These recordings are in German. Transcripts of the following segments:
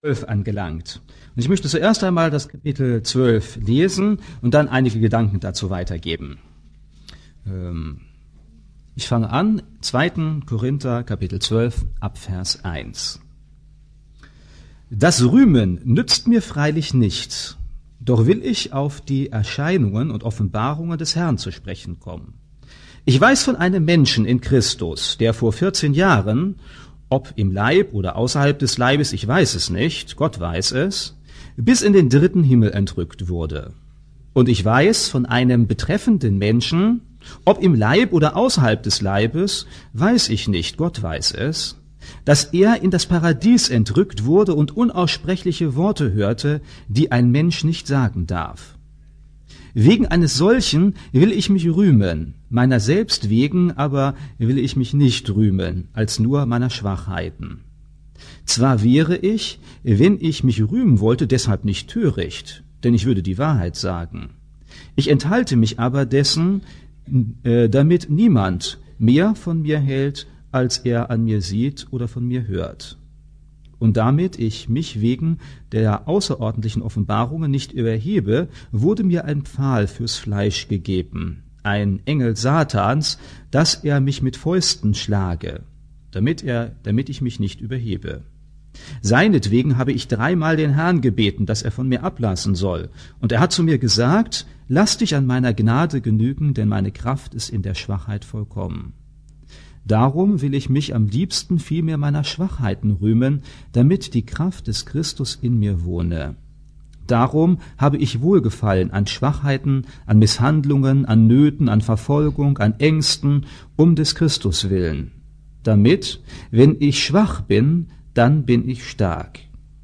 12 angelangt. Und ich möchte zuerst einmal das Kapitel 12 lesen und dann einige Gedanken dazu weitergeben. Ich fange an, 2. Korinther, Kapitel 12, ab Vers 1. Das Rühmen nützt mir freilich nichts, doch will ich auf die Erscheinungen und Offenbarungen des Herrn zu sprechen kommen. Ich weiß von einem Menschen in Christus, der vor 14 Jahren, ob im Leib oder außerhalb des Leibes, ich weiß es nicht, Gott weiß es, bis in den 3. Himmel entrückt wurde. Und ich weiß von einem betreffenden Menschen, ob im Leib oder außerhalb des Leibes, weiß ich nicht, Gott weiß es, dass er in das Paradies entrückt wurde und unaussprechliche Worte hörte, die ein Mensch nicht sagen darf. Wegen eines solchen will ich mich rühmen, meiner selbst wegen aber will ich mich nicht rühmen, als nur meiner Schwachheiten. Zwar wäre ich, wenn ich mich rühmen wollte, deshalb nicht töricht, denn ich würde die Wahrheit sagen. Ich enthalte mich aber dessen, damit niemand mehr von mir hält, als er an mir sieht oder von mir hört. Und damit ich mich wegen der außerordentlichen Offenbarungen nicht überhebe, wurde mir ein Pfahl fürs Fleisch gegeben, ein Engel Satans, dass er mich mit Fäusten schlage, damit ich mich nicht überhebe. Seinetwegen habe ich 3-mal den Herrn gebeten, dass er von mir ablassen soll. Und er hat zu mir gesagt, lass dich an meiner Gnade genügen, denn meine Kraft ist in der Schwachheit vollkommen. Darum will ich mich am liebsten vielmehr meiner Schwachheiten rühmen, damit die Kraft des Christus in mir wohne. Darum habe ich Wohlgefallen an Schwachheiten, an Misshandlungen, an Nöten, an Verfolgung, an Ängsten, um des Christus willen. Damit, wenn ich schwach bin, dann bin ich stark.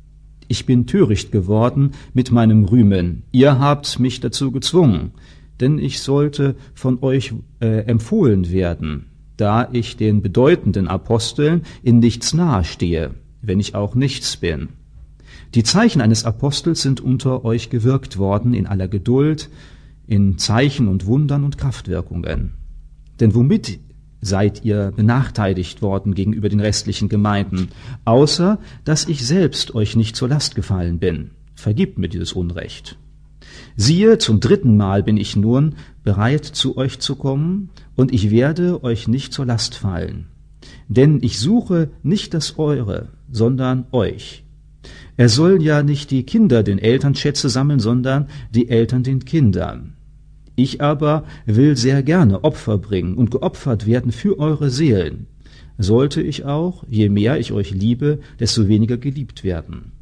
Ich bin töricht geworden mit meinem Rühmen. Ihr habt mich dazu gezwungen, denn ich sollte von euch empfohlen werden, da ich den bedeutenden Aposteln in nichts nahestehe, wenn ich auch nichts bin. Die Zeichen eines Apostels sind unter euch gewirkt worden in aller Geduld, in Zeichen und Wundern und Kraftwirkungen. Denn womit seid ihr benachteiligt worden gegenüber den restlichen Gemeinden, außer dass ich selbst euch nicht zur Last gefallen bin? Vergibt mir dieses Unrecht. Siehe, zum 3. Mal bin ich nun bereit, zu euch zu kommen, und ich werde euch nicht zur Last fallen. Denn ich suche nicht das Eure, sondern euch. Es sollen ja nicht die Kinder den Eltern Schätze sammeln, sondern die Eltern den Kindern. Ich aber will sehr gerne Opfer bringen und geopfert werden für eure Seelen. Sollte ich auch, je mehr ich euch liebe, desto weniger geliebt werden.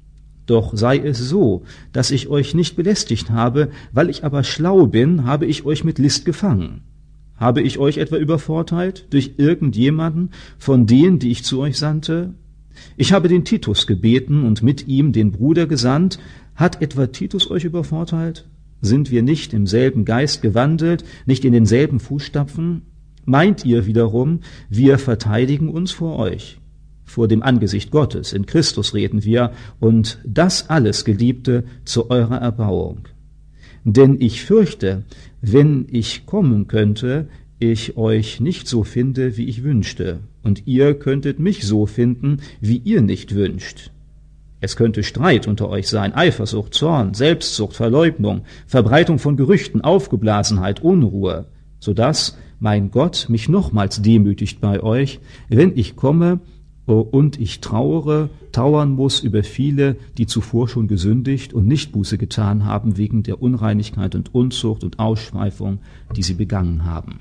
Doch sei es so, dass ich euch nicht belästigt habe, weil ich aber schlau bin, habe ich euch mit List gefangen. Habe ich euch etwa übervorteilt durch irgendjemanden von denen, die ich zu euch sandte? Ich habe den Titus gebeten und mit ihm den Bruder gesandt. Hat etwa Titus euch übervorteilt? Sind wir nicht im selben Geist gewandelt, nicht in denselben Fußstapfen? Meint ihr wiederum, wir verteidigen uns vor euch? Vor dem Angesicht Gottes, in Christus reden wir, und das alles, Geliebte, zu eurer Erbauung. Denn ich fürchte, wenn ich kommen könnte, ich euch nicht so finde, wie ich wünschte, und ihr könntet mich so finden, wie ihr nicht wünscht. Es könnte Streit unter euch sein, Eifersucht, Zorn, Selbstsucht, Verleugnung, Verbreitung von Gerüchten, Aufgeblasenheit, Unruhe, so dass mein Gott mich nochmals demütigt bei euch, wenn ich komme und ich trauern muss über viele, die zuvor schon gesündigt und nicht Buße getan haben wegen der Unreinigkeit und Unzucht und Ausschweifung, die sie begangen haben.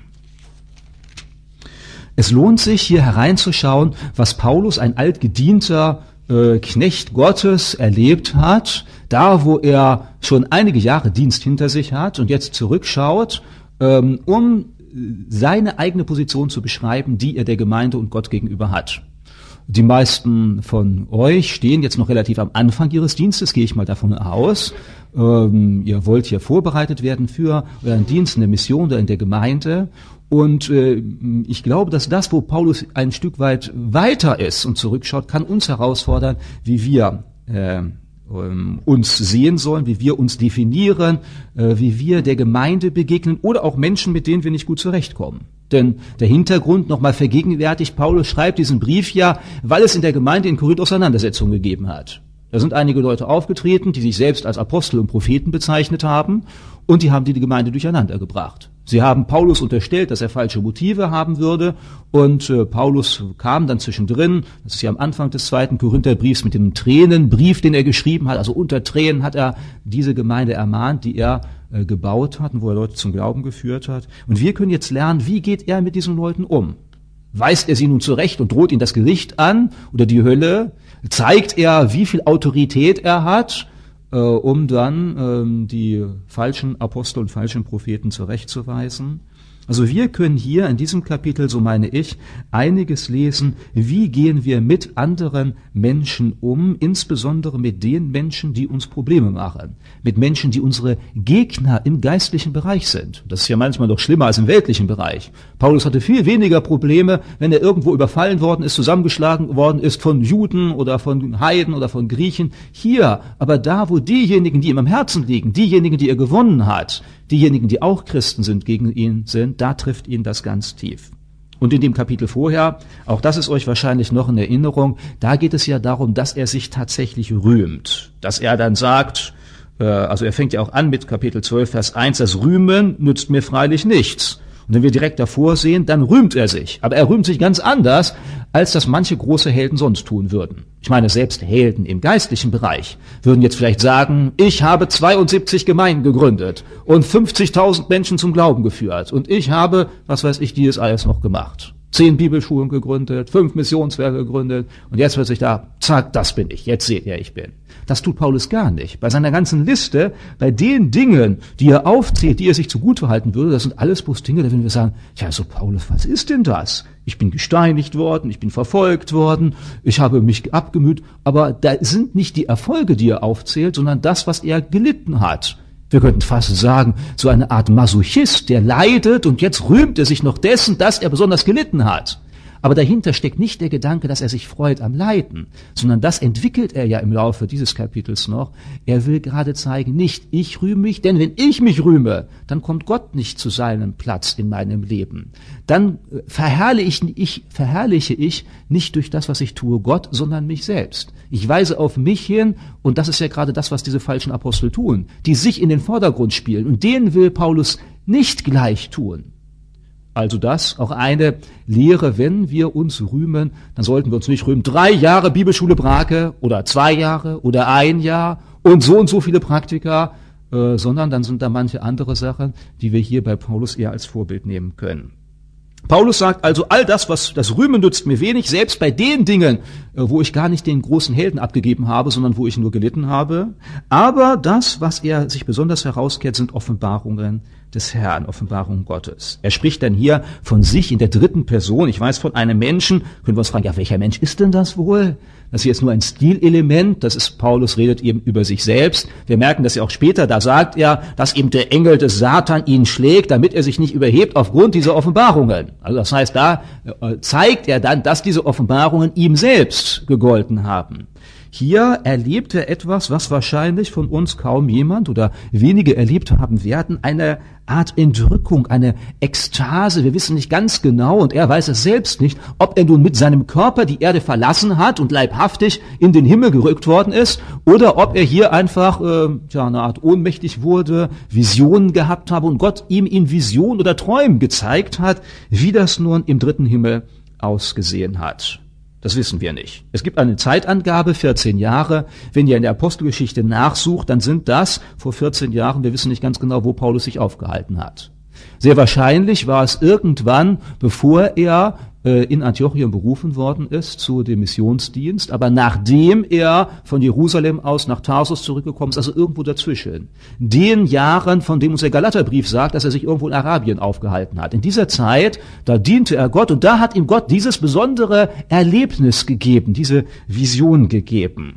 Es lohnt sich, hier hereinzuschauen, was Paulus, ein altgedienter Knecht Gottes, erlebt hat, da wo er schon einige Jahre Dienst hinter sich hat und jetzt zurückschaut, um seine eigene Position zu beschreiben, die er der Gemeinde und Gott gegenüber hat. Die meisten von euch stehen jetzt noch relativ am Anfang ihres Dienstes, gehe ich mal davon aus. Ihr wollt hier vorbereitet werden für euren Dienst in der Mission oder in der Gemeinde. Und ich glaube, dass das, wo Paulus ein Stück weit weiter ist und zurückschaut, kann uns herausfordern, wie wir uns sehen sollen, wie wir uns definieren, wie wir der Gemeinde begegnen oder auch Menschen, mit denen wir nicht gut zurechtkommen. Denn der Hintergrund nochmal vergegenwärtigt, Paulus schreibt diesen Brief ja, weil es in der Gemeinde in Korinth Auseinandersetzungen gegeben hat. Da sind einige Leute aufgetreten, die sich selbst als Apostel und Propheten bezeichnet haben, und die haben die Gemeinde durcheinander gebracht. Sie haben Paulus unterstellt, dass er falsche Motive haben würde, und Paulus kam dann zwischendrin, das ist ja am Anfang des 2. Korintherbriefs, mit dem Tränenbrief, den er geschrieben hat, also unter Tränen hat er diese Gemeinde ermahnt, die er gebaut hat und wo er Leute zum Glauben geführt hat. Und wir können jetzt lernen, wie geht er mit diesen Leuten um? Weist er sie nun zurecht und droht ihnen das Gericht an oder die Hölle? Zeigt er, wie viel Autorität er hat, um dann die falschen Apostel und falschen Propheten zurechtzuweisen? Also wir können hier in diesem Kapitel, so meine ich, einiges lesen, wie gehen wir mit anderen Menschen um, insbesondere mit den Menschen, die uns Probleme machen, mit Menschen, die unsere Gegner im geistlichen Bereich sind. Das ist ja manchmal noch schlimmer als im weltlichen Bereich. Paulus hatte viel weniger Probleme, wenn er irgendwo überfallen worden ist, zusammengeschlagen worden ist von Juden oder von Heiden oder von Griechen. Hier, aber da, wo diejenigen, die ihm am Herzen liegen, diejenigen, die er gewonnen hat, diejenigen, die auch Christen sind, gegen ihn sind, da trifft ihn das ganz tief. Und in dem Kapitel vorher, auch das ist euch wahrscheinlich noch in Erinnerung, da geht es ja darum, dass er sich tatsächlich rühmt. Dass er dann sagt, also er fängt ja auch an mit Kapitel 12, Vers 1, das Rühmen nützt mir freilich nichts. Und wenn wir direkt davor sehen, dann rühmt er sich. Aber er rühmt sich ganz anders, als das manche große Helden sonst tun würden. Ich meine, selbst Helden im geistlichen Bereich würden jetzt vielleicht sagen, ich habe 72 Gemeinden gegründet und 50.000 Menschen zum Glauben geführt. Und ich habe, was weiß ich, dieses alles noch gemacht. 10 Bibelschulen gegründet, 5 Missionswerke gegründet und jetzt wird sich da, zack, das bin ich, jetzt seht ihr, ich bin. Das tut Paulus gar nicht. Bei seiner ganzen Liste, bei den Dingen, die er aufzählt, die er sich zugute halten würde, das sind alles bloß Dinge, da würden wir sagen, ja, so Paulus, was ist denn das? Ich bin gesteinigt worden, ich bin verfolgt worden, ich habe mich abgemüht, aber da sind nicht die Erfolge, die er aufzählt, sondern das, was er gelitten hat. Wir könnten fast sagen, so eine Art Masochist, der leidet und jetzt rühmt er sich noch dessen, dass er besonders gelitten hat. Aber dahinter steckt nicht der Gedanke, dass er sich freut am Leiden, sondern das entwickelt er ja im Laufe dieses Kapitels noch. Er will gerade zeigen, nicht ich rühme mich, denn wenn ich mich rühme, dann kommt Gott nicht zu seinem Platz in meinem Leben. Dann verherrliche ich nicht durch das, was ich tue, Gott, sondern mich selbst. Ich weise auf mich hin und das ist ja gerade das, was diese falschen Apostel tun, die sich in den Vordergrund spielen und denen will Paulus nicht gleich tun. Also das, auch eine Lehre, wenn wir uns rühmen, dann sollten wir uns nicht rühmen, 3 Jahre Bibelschule Brake oder 2 Jahre oder 1 Jahr und so viele Praktika, sondern dann sind da manche andere Sachen, die wir hier bei Paulus eher als Vorbild nehmen können. Paulus sagt also, all das, was das Rühmen nützt mir wenig, selbst bei den Dingen, wo ich gar nicht den großen Helden abgegeben habe, sondern wo ich nur gelitten habe. Aber das, was er sich besonders herauskehrt, sind Offenbarungen des Herrn, Offenbarungen Gottes. Er spricht dann hier von sich in der dritten Person. Ich weiß von einem Menschen, können wir uns fragen, ja, welcher Mensch ist denn das wohl? Das ist jetzt nur ein Stilelement, das ist, Paulus redet eben über sich selbst. Wir merken das ja auch später, da sagt er, dass eben der Engel des Satan ihn schlägt, damit er sich nicht überhebt aufgrund dieser Offenbarungen. Also das heißt, da zeigt er dann, dass diese Offenbarungen ihm selbst gegolten haben. Hier erlebt er etwas, was wahrscheinlich von uns kaum jemand oder wenige erlebt haben werden, eine Art Entrückung, eine Ekstase. Wir wissen nicht ganz genau und er weiß es selbst nicht, ob er nun mit seinem Körper die Erde verlassen hat und leibhaftig in den Himmel gerückt worden ist oder ob er hier einfach eine Art ohnmächtig wurde, Visionen gehabt habe und Gott ihm in Visionen oder Träumen gezeigt hat, wie das nun im dritten Himmel ausgesehen hat. Das wissen wir nicht. Es gibt eine Zeitangabe, 14 Jahre. Wenn ihr in der Apostelgeschichte nachsucht, dann sind das vor 14 Jahren, wir wissen nicht ganz genau, wo Paulus sich aufgehalten hat. Sehr wahrscheinlich war es irgendwann, bevor er in Antiochien berufen worden ist zu dem Missionsdienst, aber nachdem er von Jerusalem aus nach Tarsus zurückgekommen ist, also irgendwo dazwischen. Den Jahren, von dem uns der Galaterbrief sagt, dass er sich irgendwo in Arabien aufgehalten hat. In dieser Zeit, da diente er Gott und da hat ihm Gott dieses besondere Erlebnis gegeben, diese Vision gegeben.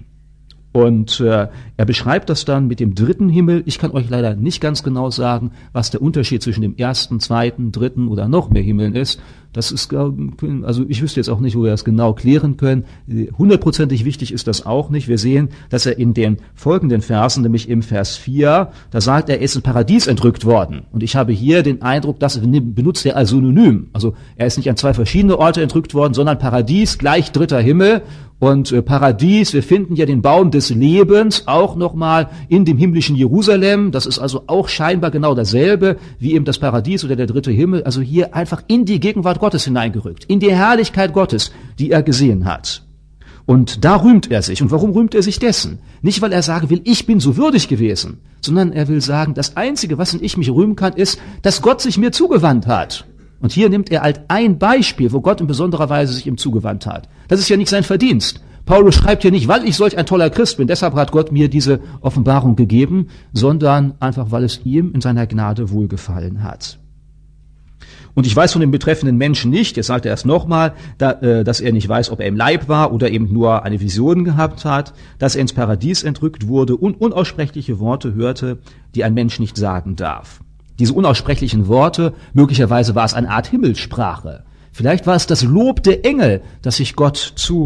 Und er beschreibt das dann mit dem dritten Himmel. Ich kann euch leider nicht ganz genau sagen, was der Unterschied zwischen dem ersten, zweiten, dritten oder noch mehr Himmeln ist. Das ist, also ich wüsste jetzt auch nicht, wo wir das genau klären können. 100%ig wichtig ist das auch nicht. Wir sehen, dass er in den folgenden Versen, nämlich im Vers 4, da sagt er ist im Paradies entrückt worden. Und ich habe hier den Eindruck, das benutzt er als Synonym. Also er ist nicht an zwei verschiedene Orte entrückt worden, sondern Paradies gleich dritter Himmel. Und Paradies, wir finden ja den Baum des Lebens auch nochmal in dem himmlischen Jerusalem. Das ist also auch scheinbar genau dasselbe wie eben das Paradies oder der dritte Himmel. Also hier einfach in die Gegenwart Gottes hineingerückt, in die Herrlichkeit Gottes, die er gesehen hat. Und da rühmt er sich. Und warum rühmt er sich dessen? Nicht, weil er sagen will, ich bin so würdig gewesen, sondern er will sagen, das Einzige, was in ich mich rühmen kann, ist, dass Gott sich mir zugewandt hat. Und hier nimmt er halt ein Beispiel, wo Gott in besonderer Weise sich ihm zugewandt hat. Das ist ja nicht sein Verdienst. Paulus schreibt hier nicht, weil ich solch ein toller Christ bin, deshalb hat Gott mir diese Offenbarung gegeben, sondern einfach, weil es ihm in seiner Gnade wohlgefallen hat. Und ich weiß von dem betreffenden Menschen nicht, jetzt sagt er es nochmal, dass er nicht weiß, ob er im Leib war oder eben nur eine Vision gehabt hat, dass er ins Paradies entrückt wurde und unaussprechliche Worte hörte, die ein Mensch nicht sagen darf. Diese unaussprechlichen Worte, möglicherweise war es eine Art Himmelssprache. Vielleicht war es das Lob der Engel, das Gott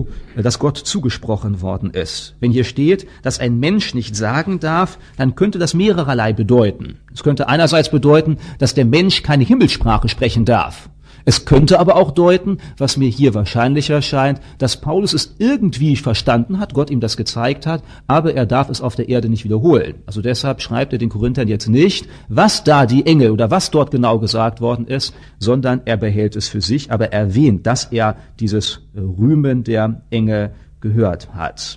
zugesprochen worden ist. Wenn hier steht, dass ein Mensch nicht sagen darf, dann könnte das mehrererlei bedeuten. Es könnte einerseits bedeuten, dass der Mensch keine Himmelssprache sprechen darf. Es könnte aber auch deuten, was mir hier wahrscheinlicher scheint, dass Paulus es irgendwie verstanden hat, Gott ihm das gezeigt hat, aber er darf es auf der Erde nicht wiederholen. Also deshalb schreibt er den Korinthern jetzt nicht, was da die Engel oder was dort genau gesagt worden ist, sondern er behält es für sich, aber erwähnt, dass er dieses Rühmen der Engel gehört hat.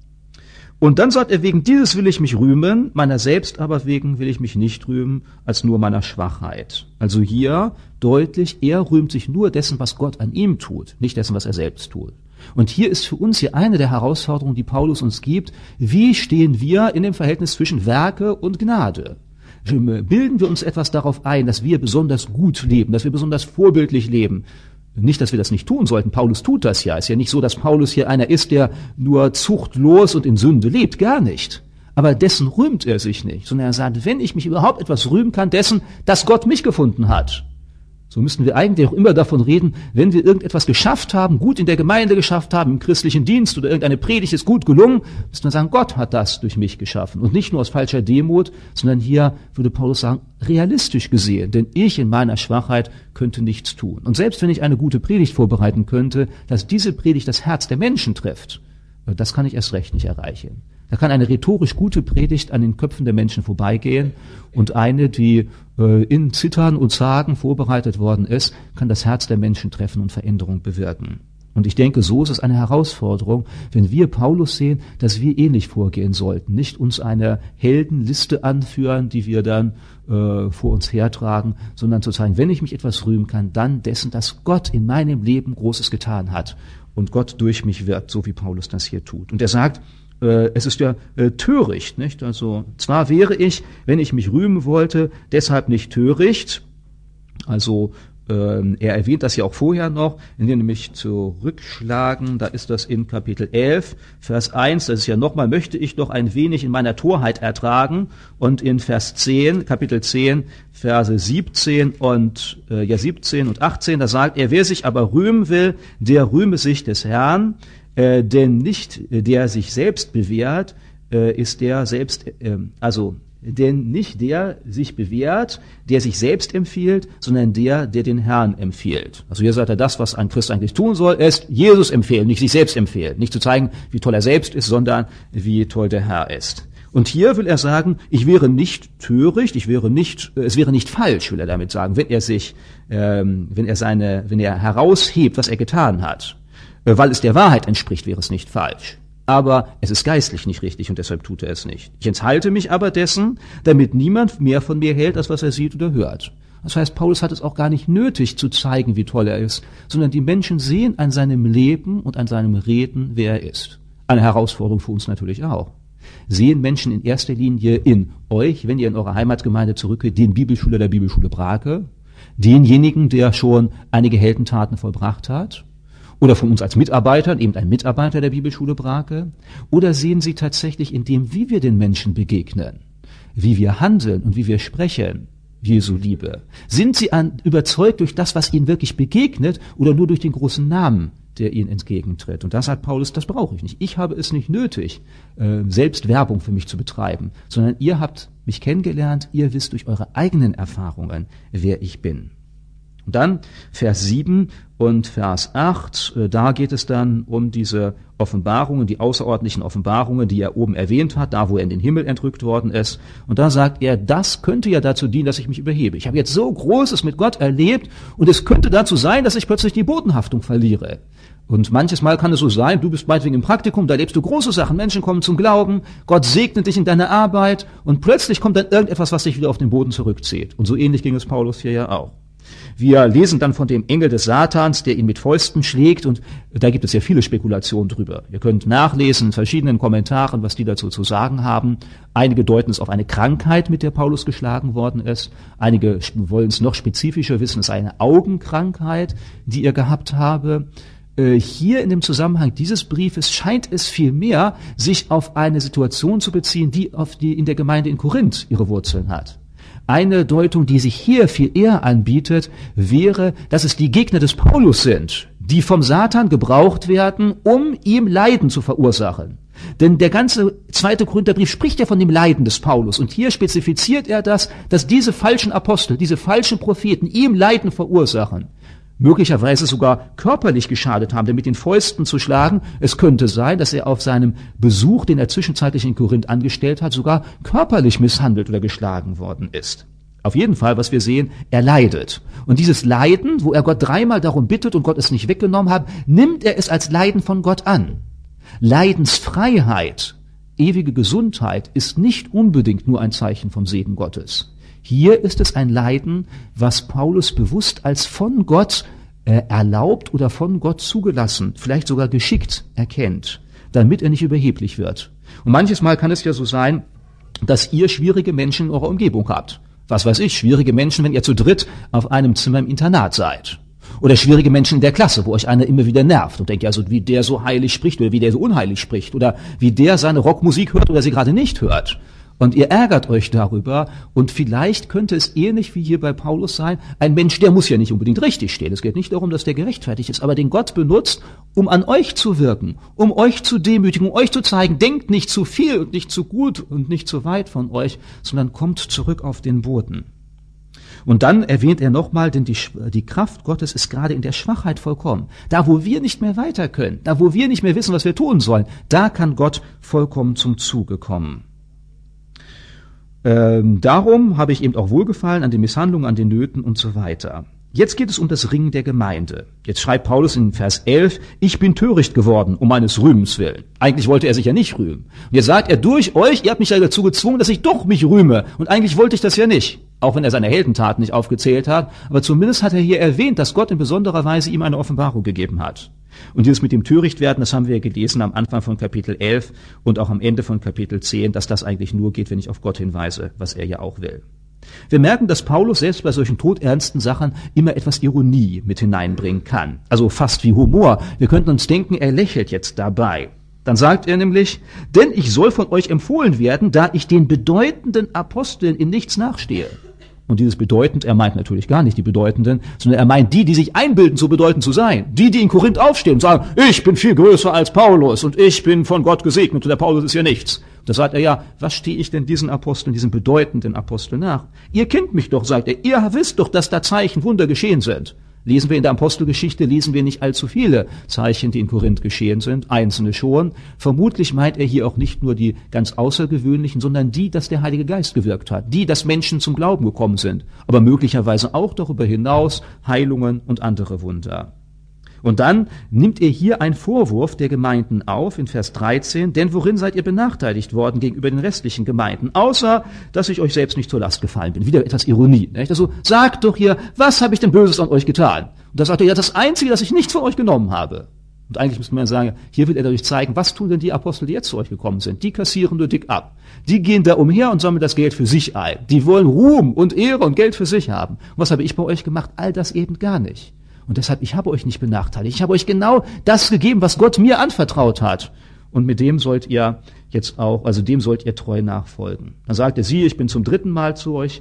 Und dann sagt er, wegen dieses will ich mich rühmen, meiner selbst aber wegen will ich mich nicht rühmen, als nur meiner Schwachheit. Also hier deutlich, er rühmt sich nur dessen, was Gott an ihm tut, nicht dessen, was er selbst tut. Und hier ist für uns hier eine der Herausforderungen, die Paulus uns gibt. Wie stehen wir in dem Verhältnis zwischen Werke und Gnade? Bilden wir uns etwas darauf ein, dass wir besonders gut leben, dass wir besonders vorbildlich leben? Nicht, dass wir das nicht tun sollten. Paulus tut das ja. Es ist ja nicht so, dass Paulus hier einer ist, der nur zuchtlos und in Sünde lebt. Gar nicht. Aber dessen rühmt er sich nicht, sondern er sagt, wenn ich mich überhaupt etwas rühmen kann, dessen, dass Gott mich gefunden hat. So müssten wir eigentlich auch immer davon reden, wenn wir irgendetwas geschafft haben, gut in der Gemeinde geschafft haben, im christlichen Dienst oder irgendeine Predigt ist gut gelungen, müssen wir sagen, Gott hat das durch mich geschaffen. Und nicht nur aus falscher Demut, sondern hier würde Paulus sagen, realistisch gesehen, denn ich in meiner Schwachheit könnte nichts tun. Und selbst wenn ich eine gute Predigt vorbereiten könnte, dass diese Predigt das Herz der Menschen trifft, das kann ich erst recht nicht erreichen. Da kann eine rhetorisch gute Predigt an den Köpfen der Menschen vorbeigehen und eine, die in Zittern und Zagen vorbereitet worden ist, kann das Herz der Menschen treffen und Veränderung bewirken. Und ich denke, so ist es eine Herausforderung, wenn wir Paulus sehen, dass wir ähnlich vorgehen sollten. Nicht uns eine Heldenliste anführen, die wir dann vor uns hertragen, sondern zu sagen, wenn ich mich etwas rühmen kann, dann dessen, dass Gott in meinem Leben Großes getan hat und Gott durch mich wirkt, so wie Paulus das hier tut. Und er sagt, es ist ja töricht, nicht? Also zwar wäre ich, wenn ich mich rühmen wollte, deshalb nicht töricht. Also er erwähnt das ja auch vorher noch, indem wir nämlich zurückschlagen, da ist das in Kapitel 11, Vers 1, das ist ja nochmal, möchte ich doch ein wenig in meiner Torheit ertragen, und in Vers 10, Kapitel 10, Verse 17 und 18, da sagt er, wer sich aber rühmen will, der rühme sich des Herrn, denn nicht der sich selbst bewährt, ist der selbst, denn nicht der sich bewährt, der sich selbst empfiehlt, sondern der den Herrn empfiehlt. Also hier sagt er, das, was ein Christ eigentlich tun soll, ist Jesus empfehlen, nicht sich selbst empfehlen. Nicht zu zeigen, wie toll er selbst ist, sondern wie toll der Herr ist. Und hier will er sagen, ich wäre nicht töricht, es wäre nicht falsch, will er damit sagen, wenn er heraushebt, was er getan hat. Weil es der Wahrheit entspricht, wäre es nicht falsch. Aber es ist geistlich nicht richtig und deshalb tut er es nicht. Ich enthalte mich aber dessen, damit niemand mehr von mir hält, als was er sieht oder hört. Das heißt, Paulus hat es auch gar nicht nötig zu zeigen, wie toll er ist, sondern die Menschen sehen an seinem Leben und an seinem Reden, wer er ist. Eine Herausforderung für uns natürlich auch. Sehen Menschen in erster Linie in euch, wenn ihr in eure Heimatgemeinde zurückgeht, den Bibelschüler der Bibelschule Brake, denjenigen, der schon einige Heldentaten vollbracht hat, oder von uns als Mitarbeitern, eben ein Mitarbeiter der Bibelschule Brake, oder sehen sie tatsächlich in dem, wie wir den Menschen begegnen, wie wir handeln und wie wir sprechen, Jesu Liebe? Sind sie überzeugt durch das, was ihnen wirklich begegnet, oder nur durch den großen Namen, der ihnen entgegentritt? Und da sagt Paulus, das brauche ich nicht. Ich habe es nicht nötig, selbst Werbung für mich zu betreiben, sondern ihr habt mich kennengelernt, ihr wisst durch eure eigenen Erfahrungen, wer ich bin. Und dann Vers 7 und Vers 8, da geht es dann um diese Offenbarungen, die außerordentlichen Offenbarungen, die er oben erwähnt hat, da wo er in den Himmel entrückt worden ist. Und da sagt er, das könnte ja dazu dienen, dass ich mich überhebe. Ich habe jetzt so Großes mit Gott erlebt und es könnte dazu sein, dass ich plötzlich die Bodenhaftung verliere. Und manches Mal kann es so sein, du bist meinetwegen im Praktikum, da erlebst du große Sachen, Menschen kommen zum Glauben, Gott segnet dich in deiner Arbeit und plötzlich kommt dann irgendetwas, was dich wieder auf den Boden zurückzieht. Und so ähnlich ging es Paulus hier ja auch. Wir lesen dann von dem Engel des Satans, der ihn mit Fäusten schlägt, und da gibt es ja viele Spekulationen drüber. Ihr könnt nachlesen in verschiedenen Kommentaren, was die dazu zu sagen haben. Einige deuten es auf eine Krankheit, mit der Paulus geschlagen worden ist. Einige wollen es noch spezifischer wissen, es sei eine Augenkrankheit, die er gehabt habe. Hier in dem Zusammenhang dieses Briefes scheint es vielmehr, sich auf eine Situation zu beziehen, die in der Gemeinde in Korinth ihre Wurzeln hat. Eine Deutung, die sich hier viel eher anbietet, wäre, dass es die Gegner des Paulus sind, die vom Satan gebraucht werden, um ihm Leiden zu verursachen. Denn der ganze 2. Korintherbrief spricht ja von dem Leiden des Paulus. Und hier spezifiziert er das, dass diese falschen Apostel, diese falschen Propheten ihm Leiden verursachen. Möglicherweise sogar körperlich geschadet haben, denn mit den Fäusten zu schlagen. Es könnte sein, dass er auf seinem Besuch, den er zwischenzeitlich in Korinth angestellt hat, sogar körperlich misshandelt oder geschlagen worden ist. Auf jeden Fall, was wir sehen, er leidet. Und dieses Leiden, wo er Gott 3-mal darum bittet und Gott es nicht weggenommen hat, nimmt er es als Leiden von Gott an. Leidensfreiheit, ewige Gesundheit ist nicht unbedingt nur ein Zeichen vom Segen Gottes. Hier ist es ein Leiden, was Paulus bewusst als von Gott erlaubt oder von Gott zugelassen, vielleicht sogar geschickt erkennt, damit er nicht überheblich wird. Und manches Mal kann es ja so sein, dass ihr schwierige Menschen in eurer Umgebung habt. Was weiß ich, schwierige Menschen, wenn ihr zu dritt auf einem Zimmer im Internat seid. Oder schwierige Menschen in der Klasse, wo euch einer immer wieder nervt und denkt, also wie der so heilig spricht oder wie der so unheilig spricht oder wie der seine Rockmusik hört oder sie gerade nicht hört. Und ihr ärgert euch darüber, und vielleicht könnte es ähnlich wie hier bei Paulus sein, ein Mensch, der muss ja nicht unbedingt richtig stehen. Es geht nicht darum, dass der gerechtfertigt ist, aber den Gott benutzt, um an euch zu wirken, um euch zu demütigen, um euch zu zeigen, denkt nicht zu viel und nicht zu gut und nicht zu weit von euch, sondern kommt zurück auf den Boden. Und dann erwähnt er nochmal, denn die Kraft Gottes ist gerade in der Schwachheit vollkommen. Da, wo wir nicht mehr weiter können, da, wo wir nicht mehr wissen, was wir tun sollen, da kann Gott vollkommen zum Zuge kommen. Darum habe ich eben auch Wohlgefallen an den Misshandlungen, an den Nöten und so weiter. Jetzt geht es um das Ringen der Gemeinde. Jetzt schreibt Paulus in Vers 11, ich bin töricht geworden, um meines Rühmens willen. Eigentlich wollte er sich ja nicht rühmen. Und jetzt sagt er, durch euch, ihr habt mich ja dazu gezwungen, dass ich doch mich rühme. Und eigentlich wollte ich das ja nicht. Auch wenn er seine Heldentaten nicht aufgezählt hat. Aber zumindest hat er hier erwähnt, dass Gott in besonderer Weise ihm eine Offenbarung gegeben hat. Und dieses mit dem Törichtwerden, das haben wir gelesen am Anfang von Kapitel 11 und auch am Ende von Kapitel 10, dass das eigentlich nur geht, wenn ich auf Gott hinweise, was er ja auch will. Wir merken, dass Paulus selbst bei solchen todernsten Sachen immer etwas Ironie mit hineinbringen kann. Also fast wie Humor. Wir könnten uns denken, er lächelt jetzt dabei. Dann sagt er nämlich, denn ich soll von euch empfohlen werden, da ich den bedeutenden Aposteln in nichts nachstehe. Und dieses bedeutend, er meint natürlich gar nicht die Bedeutenden, sondern er meint die sich einbilden, so bedeutend zu sein. Die in Korinth aufstehen und sagen, ich bin viel größer als Paulus und ich bin von Gott gesegnet und der Paulus ist ja nichts. Da sagt er, ja, was stehe ich denn diesen Aposteln, diesen bedeutenden Aposteln nach? Ihr kennt mich doch, sagt er, ihr wisst doch, dass da Zeichen, Wunder geschehen sind. Lesen wir in der Apostelgeschichte, lesen wir nicht allzu viele Zeichen, die in Korinth geschehen sind, einzelne schon. Vermutlich meint er hier auch nicht nur die ganz außergewöhnlichen, sondern die, dass der Heilige Geist gewirkt hat, die, dass Menschen zum Glauben gekommen sind, aber möglicherweise auch darüber hinaus Heilungen und andere Wunder. Und dann nimmt er hier einen Vorwurf der Gemeinden auf in Vers 13, denn worin seid ihr benachteiligt worden gegenüber den restlichen Gemeinden, außer dass ich euch selbst nicht zur Last gefallen bin. Wieder etwas Ironie. Nicht? Also sagt doch hier, was habe ich denn Böses an euch getan? Und da sagt er, ja, das Einzige, dass ich nichts von euch genommen habe. Und eigentlich müsste man sagen, hier will er dadurch zeigen, was tun denn die Apostel, die jetzt zu euch gekommen sind? Die kassieren nur dick ab. Die gehen da umher und sammeln das Geld für sich ein. Die wollen Ruhm und Ehre und Geld für sich haben. Und was habe ich bei euch gemacht? All das eben gar nicht. Und deshalb, ich habe euch nicht benachteiligt. Ich habe euch genau das gegeben, was Gott mir anvertraut hat. Und mit dem sollt ihr jetzt auch, also dem sollt ihr treu nachfolgen. Dann sagt er, siehe, ich bin zum 3. Mal zu euch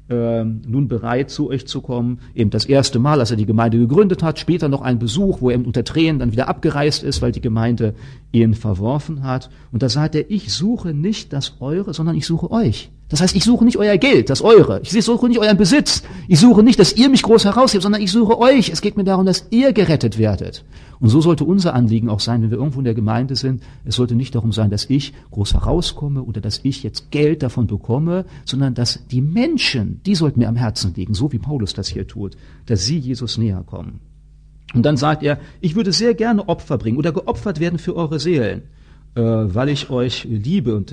nun bereit, zu euch zu kommen. Eben das erste Mal, als er die Gemeinde gegründet hat, später noch ein Besuch, wo er unter Tränen dann wieder abgereist ist, weil die Gemeinde ihn verworfen hat. Und da sagt er, ich suche nicht das Eure, sondern ich suche euch. Das heißt, ich suche nicht euer Geld, das Eure. Ich suche nicht euren Besitz. Ich suche nicht, dass ihr mich groß heraushebt, sondern ich suche euch. Es geht mir darum, dass ihr gerettet werdet. Und so sollte unser Anliegen auch sein, wenn wir irgendwo in der Gemeinde sind. Es sollte nicht darum sein, dass ich groß herauskomme oder dass ich jetzt Geld davon bekomme, sondern dass die Menschen, die sollten mir am Herzen liegen, so wie Paulus das hier tut, dass sie Jesus näher kommen. Und dann sagt er, ich würde sehr gerne Opfer bringen oder geopfert werden für eure Seelen. Weil ich euch liebe und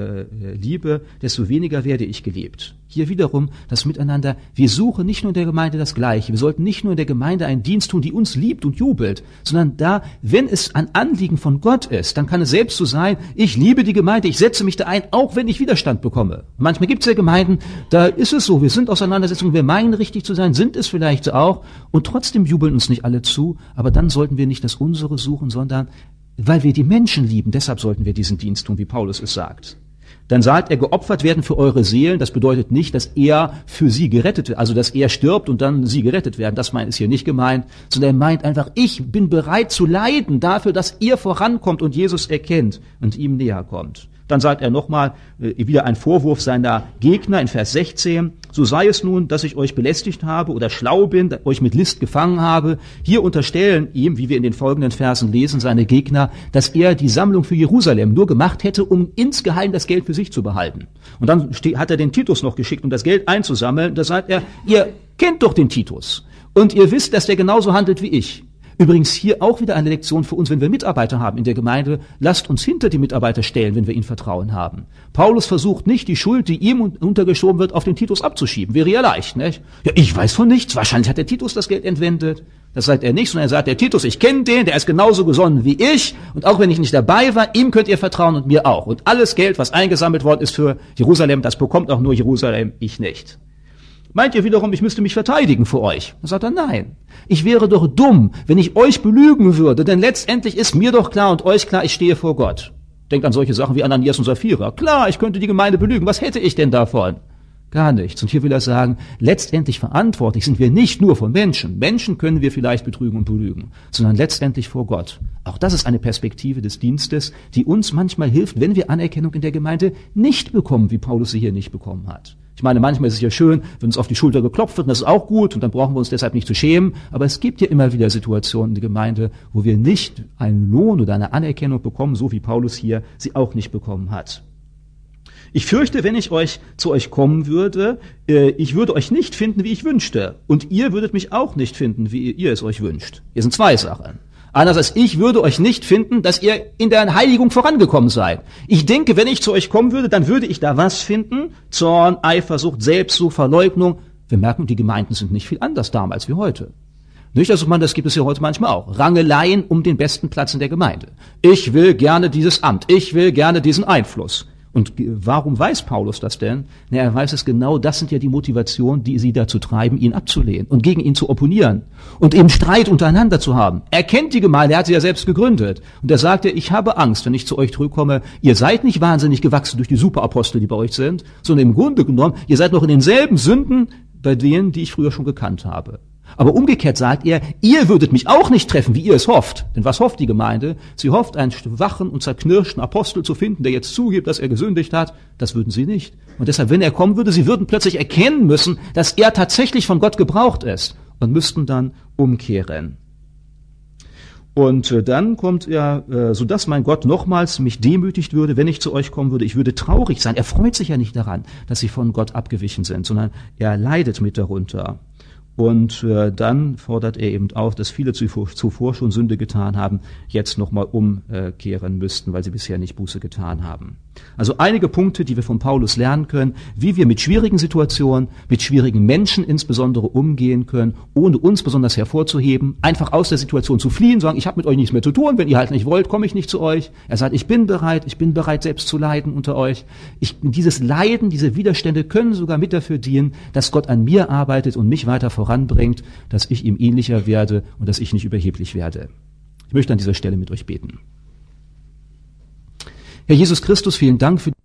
liebe, desto weniger werde ich geliebt. Hier wiederum das Miteinander. Wir suchen nicht nur in der Gemeinde das Gleiche. Wir sollten nicht nur in der Gemeinde einen Dienst tun, die uns liebt und jubelt, sondern da, wenn es ein Anliegen von Gott ist, dann kann es selbst so sein, ich liebe die Gemeinde, ich setze mich da ein, auch wenn ich Widerstand bekomme. Manchmal gibt es ja Gemeinden, da ist es so, wir sind Auseinandersetzungen, wir meinen richtig zu sein, sind es vielleicht auch, und trotzdem jubeln uns nicht alle zu, aber dann sollten wir nicht das Unsere suchen, sondern weil wir die Menschen lieben, deshalb sollten wir diesen Dienst tun, wie Paulus es sagt. Dann sagt er, geopfert werden für eure Seelen. Das bedeutet nicht, dass er für sie gerettet wird, also dass er stirbt und dann sie gerettet werden. Das ist hier nicht gemeint, sondern er meint einfach, ich bin bereit zu leiden dafür, dass ihr vorankommt und Jesus erkennt und ihm näher kommt. Dann sagt er nochmal, wieder ein Vorwurf seiner Gegner in Vers 16. So sei es nun, dass ich euch belästigt habe oder schlau bin, euch mit List gefangen habe. Hier unterstellen ihm, wie wir in den folgenden Versen lesen, seine Gegner, dass er die Sammlung für Jerusalem nur gemacht hätte, um insgeheim das Geld für sich zu behalten. Und dann hat er den Titus noch geschickt, um das Geld einzusammeln. Da sagt er, ihr kennt doch den Titus und ihr wisst, dass der genauso handelt wie ich. Übrigens hier auch wieder eine Lektion für uns, wenn wir Mitarbeiter haben in der Gemeinde, lasst uns hinter die Mitarbeiter stellen, wenn wir ihnen Vertrauen haben. Paulus versucht nicht, die Schuld, die ihm untergeschoben wird, auf den Titus abzuschieben. Wäre ja leicht, nicht? Ja, ich weiß von nichts. Wahrscheinlich hat der Titus das Geld entwendet. Das sagt er nicht, sondern er sagt, der Titus, ich kenne den, der ist genauso gesonnen wie ich. Und auch wenn ich nicht dabei war, ihm könnt ihr vertrauen und mir auch. Und alles Geld, was eingesammelt worden ist für Jerusalem, das bekommt auch nur Jerusalem, ich nicht. Meint ihr wiederum, ich müsste mich verteidigen für euch? Dann sagt er, nein. Ich wäre doch dumm, wenn ich euch belügen würde, denn letztendlich ist mir doch klar und euch klar, ich stehe vor Gott. Denkt an solche Sachen wie Ananias und Sapphira. Klar, ich könnte die Gemeinde belügen. Was hätte ich denn davon? Gar nichts. Und hier will er sagen, letztendlich verantwortlich sind wir nicht nur von Menschen. Menschen können wir vielleicht betrügen und belügen, sondern letztendlich vor Gott. Auch das ist eine Perspektive des Dienstes, die uns manchmal hilft, wenn wir Anerkennung in der Gemeinde nicht bekommen, wie Paulus sie hier nicht bekommen hat. Ich meine, manchmal ist es ja schön, wenn uns auf die Schulter geklopft wird, und das ist auch gut, und dann brauchen wir uns deshalb nicht zu schämen. Aber es gibt ja immer wieder Situationen in der Gemeinde, wo wir nicht einen Lohn oder eine Anerkennung bekommen, so wie Paulus hier sie auch nicht bekommen hat. Ich fürchte, wenn ich zu euch kommen würde, ich würde euch nicht finden, wie ich wünschte. Und ihr würdet mich auch nicht finden, wie ihr es euch wünscht. Hier sind zwei Sachen. Einerseits, ich würde euch nicht finden, dass ihr in der Heiligung vorangekommen seid. Ich denke, wenn ich zu euch kommen würde, dann würde ich da was finden? Zorn, Eifersucht, Selbstsucht, Verleugnung. Wir merken, die Gemeinden sind nicht viel anders damals wie heute. Nicht, also das gibt es ja heute manchmal auch. Rangeleien um den besten Platz in der Gemeinde. Ich will gerne dieses Amt. Ich will gerne diesen Einfluss. Und warum weiß Paulus das denn? Na, er weiß es genau, das sind ja die Motivationen, die sie dazu treiben, ihn abzulehnen und gegen ihn zu opponieren und eben Streit untereinander zu haben. Er kennt die Gemeinde, er hat sie ja selbst gegründet. Und er sagte, ich habe Angst, wenn ich zu euch zurückkomme, ihr seid nicht wahnsinnig gewachsen durch die Superapostel, die bei euch sind, sondern im Grunde genommen, ihr seid noch in denselben Sünden bei denen, die ich früher schon gekannt habe. Aber umgekehrt sagt er, ihr würdet mich auch nicht treffen, wie ihr es hofft. Denn was hofft die Gemeinde? Sie hofft, einen schwachen und zerknirschten Apostel zu finden, der jetzt zugibt, dass er gesündigt hat. Das würden sie nicht. Und deshalb, wenn er kommen würde, sie würden plötzlich erkennen müssen, dass er tatsächlich von Gott gebraucht ist und müssten dann umkehren. Und dann kommt er, sodass mein Gott nochmals mich demütigt würde, wenn ich zu euch kommen würde. Ich würde traurig sein. Er freut sich ja nicht daran, dass sie von Gott abgewichen sind, sondern er leidet mit darunter. Und dann fordert er eben auf, dass viele zuvor schon Sünde getan haben, jetzt nochmal umkehren müssten, weil sie bisher nicht Buße getan haben. Also einige Punkte, die wir von Paulus lernen können, wie wir mit schwierigen Situationen, mit schwierigen Menschen insbesondere umgehen können, ohne uns besonders hervorzuheben, einfach aus der Situation zu fliehen, sagen, ich habe mit euch nichts mehr zu tun, wenn ihr halt nicht wollt, komme ich nicht zu euch. Er sagt, ich bin bereit selbst zu leiden unter euch. Dieses Leiden, diese Widerstände können sogar mit dafür dienen, dass Gott an mir arbeitet und mich weiter voranbringt, dass ich ihm ähnlicher werde und dass ich nicht überheblich werde. Ich möchte an dieser Stelle mit euch beten. Herr Jesus Christus, vielen Dank für